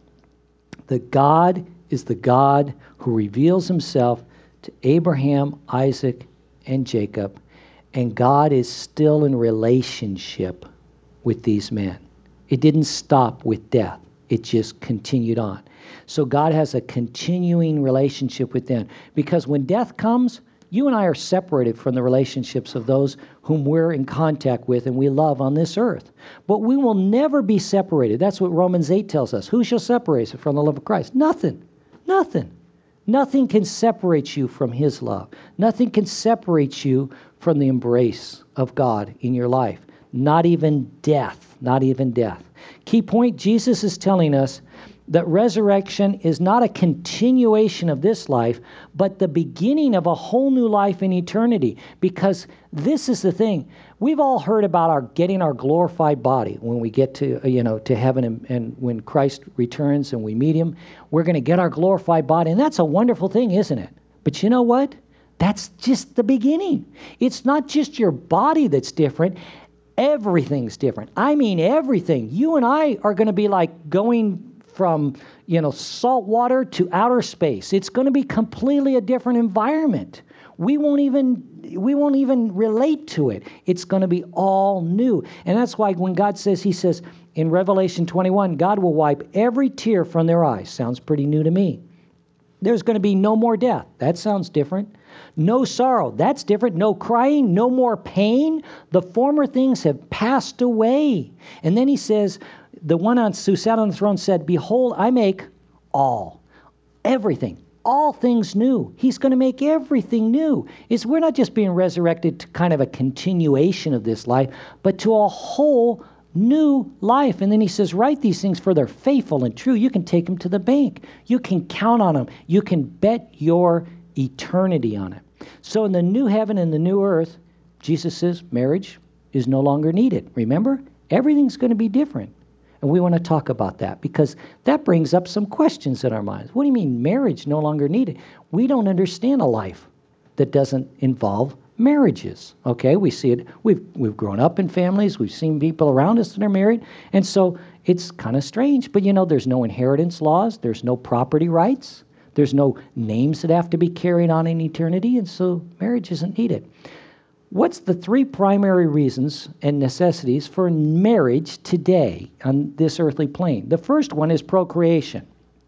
that God is the God who reveals himself to Abraham, Isaac, and Jacob. And God is still in relationship with these men. It didn't stop with death. It just continued on. So God has a continuing relationship with them. Because when death comes, you and I are separated from the relationships of those whom we're in contact with and we love on this earth. But we will never be separated. That's what Romans eight tells us. Who shall separate us from the love of Christ? Nothing. Nothing. Nothing can separate you from his love. Nothing can separate you from the embrace of God in your life. Not even death. Not even death. Key point, Jesus is telling us that resurrection is not a continuation of this life, but the beginning of a whole new life in eternity. Because this is the thing. We've all heard about our getting our glorified body when we get to, you know, to heaven, and, and when Christ returns and we meet him, we're going to get our glorified body. And that's a wonderful thing, isn't it? But you know what? That's just the beginning. It's not just your body that's different. Everything's different. I mean, everything. You and I are going to be like going from, you know, salt water to outer space. It's going to be completely a different environment. We won't even we won't even relate to it. It's going to be all new. And that's why when God says, he says in Revelation twenty-one, God will wipe every tear from their eyes. Sounds pretty new to me. There's going to be no more death. That sounds different. No sorrow. That's different. No crying. No more pain. The former things have passed away. And then he says, the one on, who sat on the throne said, behold, I make all, everything, all things new. He's going to make everything new. It's, we're not just being resurrected to kind of a continuation of this life, but to a whole new life. And then he says, write these things, for they're faithful and true. You can take them to the bank. You can count on them. You can bet your eternity on it. So in the new heaven and the new earth, Jesus says marriage is no longer needed. Remember, everything's going to be different. And we want to talk about that because that brings up some questions in our minds. What do you mean marriage no longer needed? We don't understand a life that doesn't involve marriages. Okay, we see it. We've we've grown up in families. We've seen people around us that are married. And so it's kind of strange. But, you know, there's no inheritance laws. There's no property rights. There's no names that have to be carried on in eternity. And so marriage isn't needed. What's the three primary reasons and necessities for marriage today on this earthly plane? The first one is procreation.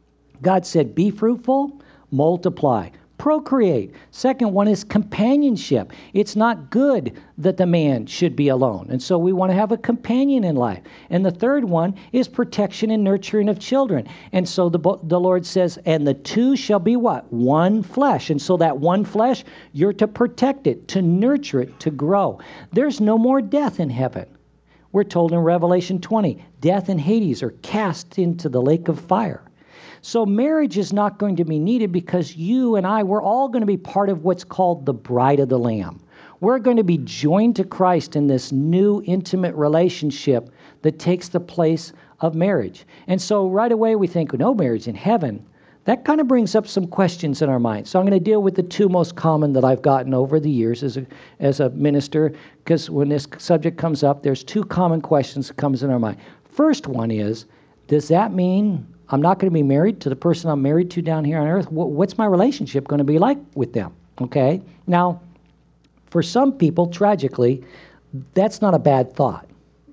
God said, be fruitful, multiply, procreate. Second one is companionship. It's not good that the man should be alone. And so we want to have a companion in life. And the third one is protection and nurturing of children. And so the, the Lord says, and the two shall be what? One flesh. And so that one flesh, you're to protect it, to nurture it, to grow. There's no more death in heaven. We're told in Revelation twenty, death and Hades are cast into the lake of fire. So marriage is not going to be needed because you and I, we're all going to be part of what's called the bride of the Lamb. We're going to be joined to Christ in this new intimate relationship that takes the place of marriage. And so right away we think, no marriage in heaven. That kind of brings up some questions in our minds. So I'm going to deal with the two most common that I've gotten over the years as a, as a minister, because when this subject comes up, there's two common questions that comes in our mind. First one is, does that mean I'm not going to be married to the person I'm married to down here on earth? What's my relationship going to be like with them? Okay. Now, For some people, tragically, that's not a bad thought.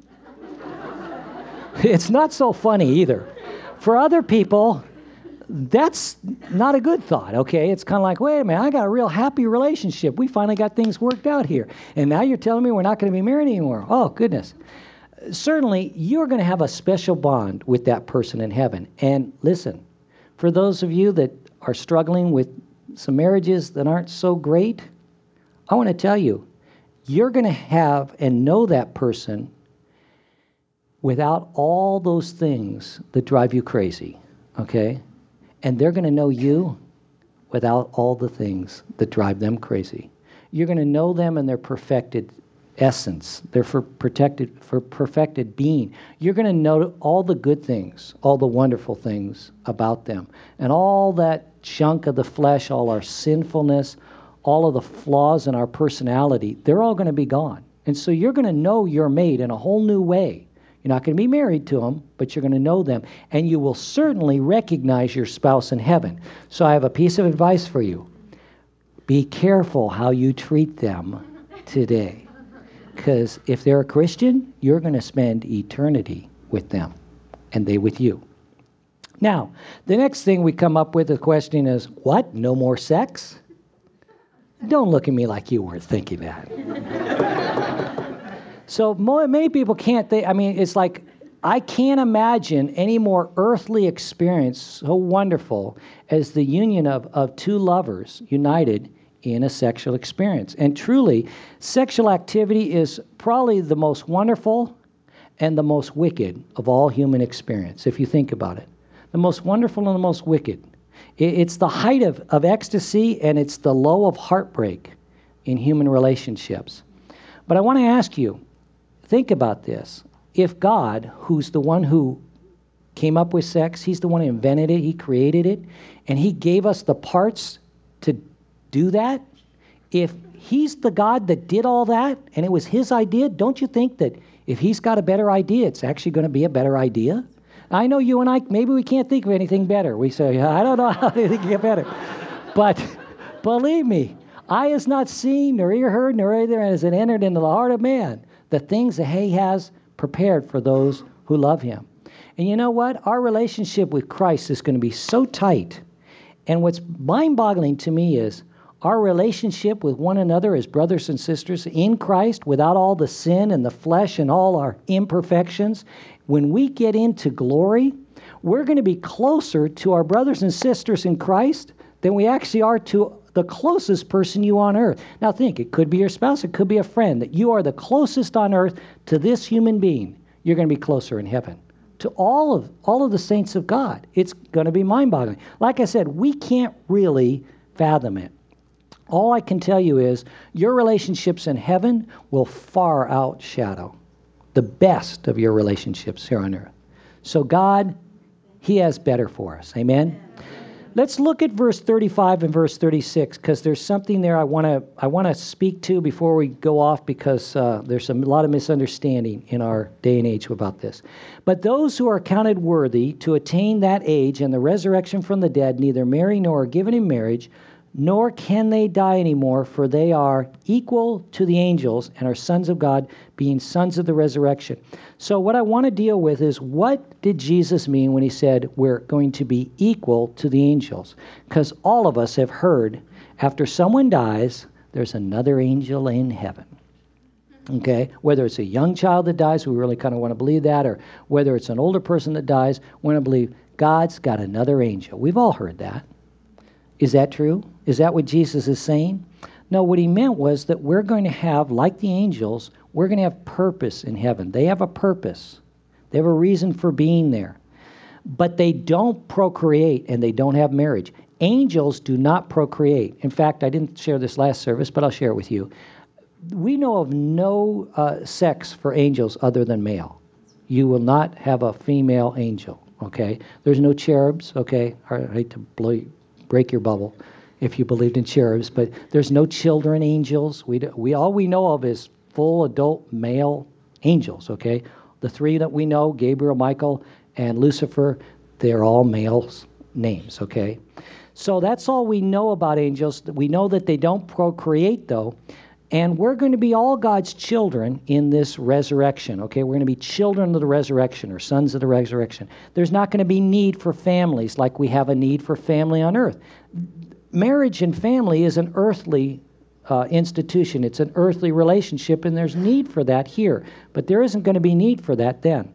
It's not so funny either. For other people, that's not a good thought, okay? It's kind of like, wait a minute, I got a real happy relationship. We finally got things worked out here. And now you're telling me we're not going to be married anymore. Oh, goodness. Certainly, you're going to have a special bond with that person in heaven. And listen, for those of you that are struggling with some marriages that aren't so great, I want to tell you, you're going to have and know that person without all those things that drive you crazy, okay? And they're going to know you without all the things that drive them crazy. You're going to know them in their perfected essence, their for protected, for perfected being. You're going to know all the good things, all the wonderful things about them, and all that junk of the flesh, all our sinfulness, all of the flaws in our personality, they're all going to be gone. And so you're going to know your mate in a whole new way. You're not going to be married to them, but you're going to know them. And you will certainly recognize your spouse in heaven. So I have a piece of advice for you. Be careful how you treat them today. Because if they're a Christian, you're going to spend eternity with them, and they with you. Now, the next thing we come up with, the question is, what? No more sex? Don't look at me like you weren't thinking that. So many people can't think, I mean, it's like, I can't imagine any more earthly experience so wonderful as the union of, of two lovers united in a sexual experience. And truly, sexual activity is probably the most wonderful and the most wicked of all human experience, if you think about it. The most wonderful and the most wicked. It's the height of, of ecstasy, and it's the low of heartbreak in human relationships. But I want to ask you, think about this. If God, who's the one who came up with sex, he's the one who invented it, he created it, and he gave us the parts to do that, if he's the God that did all that, and it was his idea, don't you think that if he's got a better idea, it's actually going to be a better idea? I know you and I, maybe we can't think of anything better. We say, I don't know how they think it get better. But believe me, eye has not seen, nor ear heard, nor either has it entered into the heart of man the things that he has prepared for those who love him. And you know what? Our relationship with Christ is going to be so tight. And what's mind-boggling to me is our relationship with one another as brothers and sisters in Christ, without all the sin and the flesh and all our imperfections. When we get into glory, we're going to be closer to our brothers and sisters in Christ than we actually are to the closest person you on earth. Now think, it could be your spouse, it could be a friend, that you are the closest on earth to this human being. You're going to be closer in heaven to all of all of the saints of God. It's going to be mind-boggling. Like I said, we can't really fathom it. All I can tell you is your relationships in heaven will far outshadow the best of your relationships here on earth. So God, he has better for us. Amen? Let's look at verse thirty-five and verse thirty-six, because there's something there I want to I want to speak to before we go off, because uh, there's a lot of misunderstanding in our day and age about this. But those who are counted worthy to attain that age and the resurrection from the dead neither marry nor are given in marriage, nor can they die anymore, for they are equal to the angels and are sons of God, being sons of the resurrection. So what I want to deal with is, what did Jesus mean when he said we're going to be equal to the angels? Because all of us have heard, after someone dies, there's another angel in heaven. Okay? Whether it's a young child that dies, we really kind of want to believe that, or whether it's an older person that dies, we want to believe God's got another angel. We've all heard that. Is that true? Is that what Jesus is saying? No, what he meant was that we're going to have, like the angels, we're going to have purpose in heaven. They have a purpose. They have a reason for being there. But they don't procreate, and they don't have marriage. Angels do not procreate. In fact, I didn't share this last service, but I'll share it with you. We know of no uh, sex for angels other than male. You will not have a female angel, okay? There's no cherubs, okay? I hate to blow you. Break your bubble if you believed in cherubs, but there's no children angels. We, do, we all we know of is full adult male angels, okay? The three that we know, Gabriel, Michael, and Lucifer, they're all males' names, okay? So that's all we know about angels. We know that they don't procreate, though. And we're going to be all God's children in this resurrection, okay? We're going to be children of the resurrection or sons of the resurrection. There's not going to be need for families like we have a need for family on earth. Marriage and family is an earthly uh, institution. It's an earthly relationship, and there's need for that here. But there isn't going to be need for that then.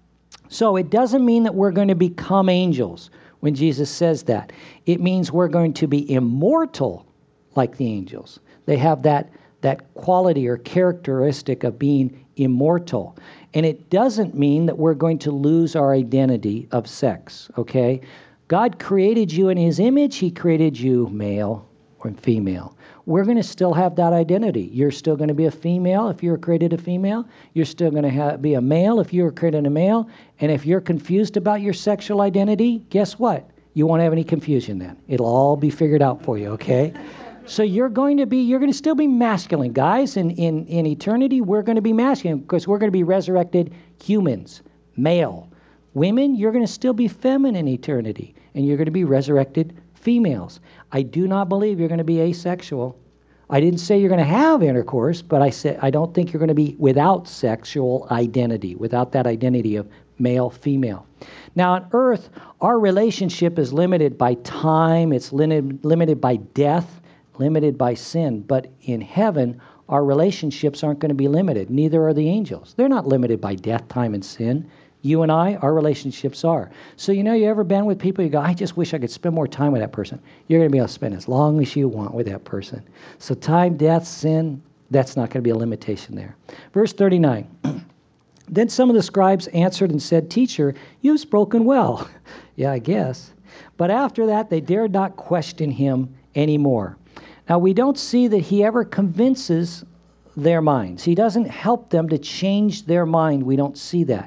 So it doesn't mean that we're going to become angels when Jesus says that. It means we're going to be immortal like the angels. They have that that quality or characteristic of being immortal. And it doesn't mean that we're going to lose our identity of sex, okay? God created you in his image. He created you male or female. We're going to still have that identity. You're still going to be a female if you were created a female. You're still going to ha- be a male if you were created a male. And if you're confused about your sexual identity, guess what? You won't have any confusion then. It'll all be figured out for you, okay? So you're going to be, you're going to still be masculine, guys. In, in, in eternity, we're going to be masculine because we're going to be resurrected humans, male. Women, you're going to still be feminine in eternity, and you're going to be resurrected females. I do not believe you're going to be asexual. I didn't say you're going to have intercourse, but I said I don't think you're going to be without sexual identity, without that identity of male, female. Now on earth, our relationship is limited by time, it's limited, limited by death, limited by sin. But in heaven, our relationships aren't going to be limited. Neither are the angels. They're not limited by death, time, and sin. You and I, our relationships are. So, you know, you ever been with people, you go, I just wish I could spend more time with that person. You're going to be able to spend as long as you want with that person. So time, death, sin, that's not going to be a limitation there. Verse thirty-nine. Then some of the scribes answered and said, Teacher, you've spoken well. Yeah, I guess. But after that, they dared not question him anymore. Now, we don't see that he ever convinces their minds. He doesn't help them to change their mind. We don't see that.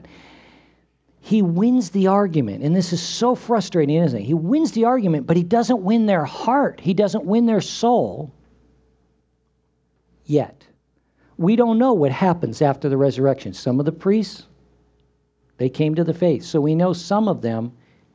He wins the argument, and this is so frustrating, isn't it? He wins the argument, but he doesn't win their heart. He doesn't win their soul yet. We don't know what happens after the resurrection. Some of the priests, they came to the faith. So we know some of them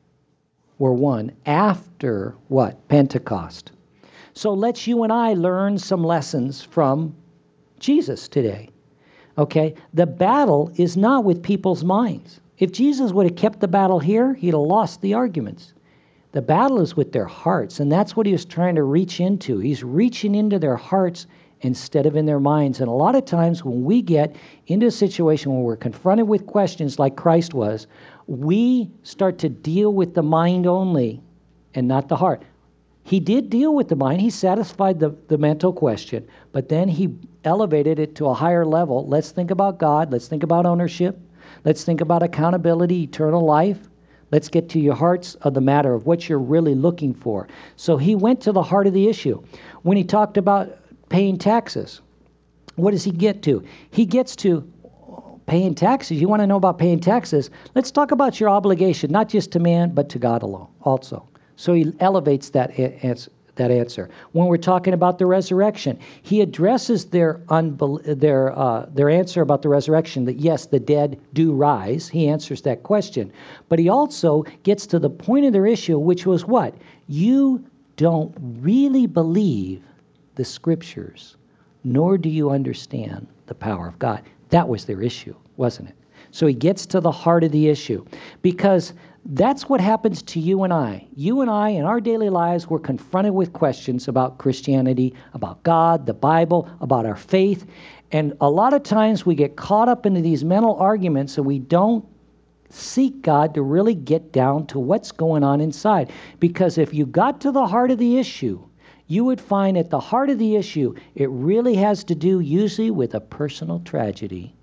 were won after what? Pentecost. So let's you and I learn some lessons from Jesus today. Okay? The battle is not with people's minds. If Jesus would have kept the battle here, he'd have lost the arguments. The battle is with their hearts, and that's what he was trying to reach into. He's reaching into their hearts instead of in their minds. And a lot of times when we get into a situation where we're confronted with questions like Christ was, we start to deal with the mind only and not the heart. He did deal with the mind. He satisfied the, the mental question, but then he elevated it to a higher level. Let's think about God. Let's think about ownership. Let's think about accountability, eternal life. Let's get to your hearts of the matter of what you're really looking for. So he went to the heart of the issue. When he talked about paying taxes, what does he get to? He gets to paying taxes. You want to know about paying taxes? Let's talk about your obligation, not just to man, but to God alone also. So he elevates that answer. That answer. When we're talking about the resurrection, he addresses their unbel- their uh, their answer about the resurrection, that yes, the dead do rise. He answers that question. But he also gets to the point of their issue, which was what? You don't really believe the scriptures, nor do you understand the power of God. That was their issue, wasn't it? So he gets to the heart of the issue, because that's what happens to you and I. You and I, in our daily lives, we're confronted with questions about Christianity, about God, the Bible, about our faith. And a lot of times we get caught up into these mental arguments and we don't seek God to really get down to what's going on inside. Because if you got to the heart of the issue, you would find at the heart of the issue, it really has to do usually with a personal tragedy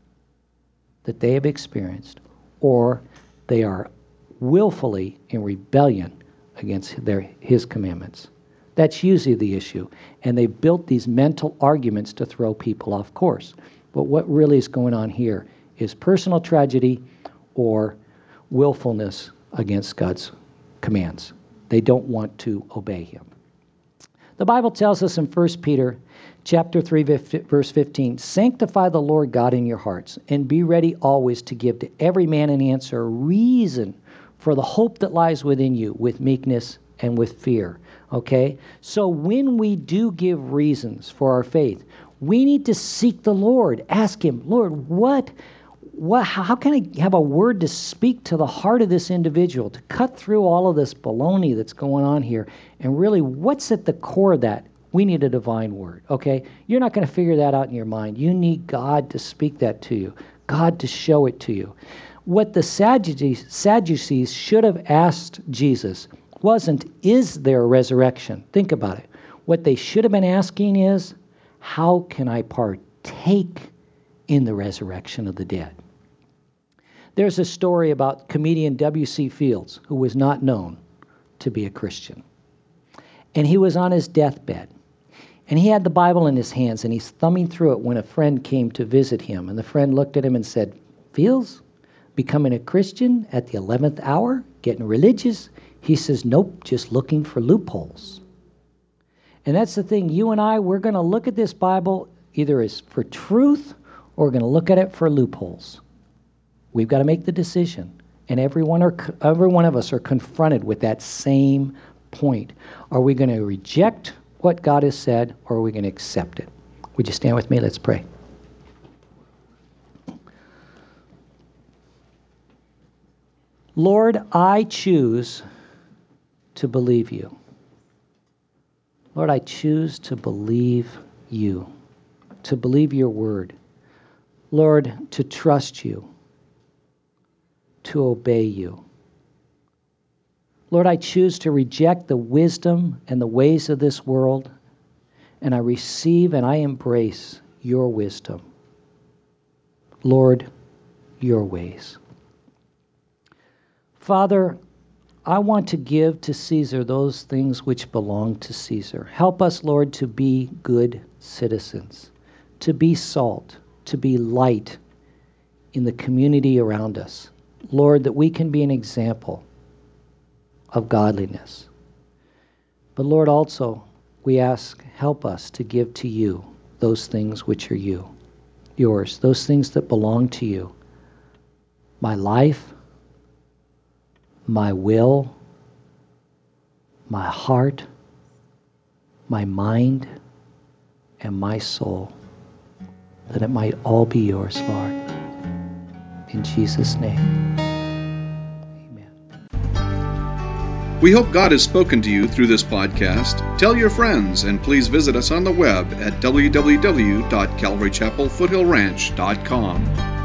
that they have experienced, or they are willfully in rebellion against their his commandments. That's usually the issue. And they built these mental arguments to throw people off course. But what really is going on here is personal tragedy or willfulness against God's commands. They don't want to obey him. The Bible tells us in First Peter chapter three, verse fifteen, sanctify the Lord God in your hearts, and be ready always to give to every man an answer, a reason for the hope that lies within you, with meekness and with fear. Okay? So when we do give reasons for our faith, We need to seek the Lord. Ask him, Lord, what, what, how can I have a word to speak to the heart of this individual, to cut through all of this baloney that's going on here, and really what's at the core of that? We need a divine word, okay? You're not going to figure that out in your mind. You need God to speak that to you, God to show it to you. What the Sadducees, Sadducees should have asked Jesus wasn't, is there a resurrection? Think about it. What they should have been asking is, how can I partake in the resurrection of the dead? There's a story about comedian W C Fields, who was not known to be a Christian. And he was on his deathbed. And he had the Bible in his hands, and he's thumbing through it when a friend came to visit him. And the friend looked at him and said, Fields, becoming a Christian at the eleventh hour, getting religious? He says, nope, just looking for loopholes. And that's the thing. You and I, we're going to look at this Bible either as for truth or we're going to look at it for loopholes. We've got to make the decision. And every one, are, every one of us are confronted with that same point. Are we going to reject what God has said, or are we going to accept it? Would you stand with me? Let's pray. Lord, I choose to believe you. Lord, I choose to believe you, to believe your word. Lord, to trust you, to obey you. Lord, I choose to reject the wisdom and the ways of this world, and I receive and I embrace your wisdom. Lord, your ways. Father, I want to give to Caesar those things which belong to Caesar. Help us, Lord, to be good citizens, to be salt, to be light in the community around us. Lord, that we can be an example of godliness. But Lord, also, we ask, help us to give to you those things which are you, yours, those things that belong to you. My life, my will, my heart, my mind, and my soul, that it might all be yours, Lord. In Jesus' name. We hope God has spoken to you through this podcast. Tell your friends, and please visit us on the web at w w w dot calvary chapel foothill ranch dot com.